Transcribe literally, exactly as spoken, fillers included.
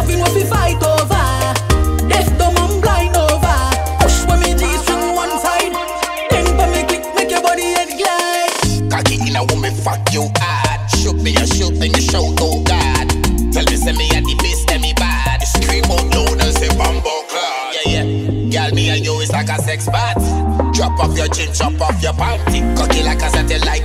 Loving what we fight over. Deaf, dumb and blind over. Push when me G-string one side. Then for me click, make your body head glide. Cocky in a woman, fuck you hard. Shoot me a shoot and you shout, oh God. Tell me say me a the best and me bad. You scream out loud and say bumbo cloud. Yeah, yeah. Girl, me and you is like a sex party. Drop off your chin, chop off your panty. Cocky like a satellite.